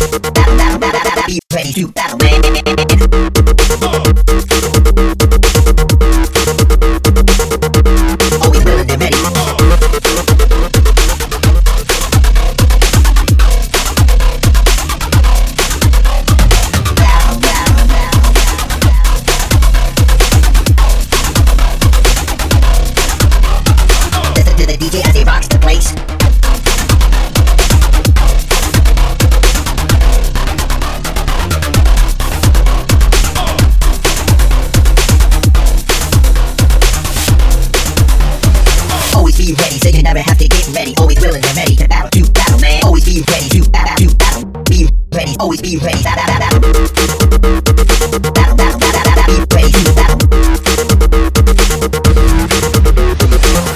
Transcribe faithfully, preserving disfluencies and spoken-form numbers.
Battle, battle, battle, battle, be ready to battle, man. Always willing and ready. Listen to the D J as he rocks the place. Always be ready, so you never have to get ready. Always willing and ready to battle, to battle, man. Always be ready to battle, to battle. Be ready, always be ready. Battle.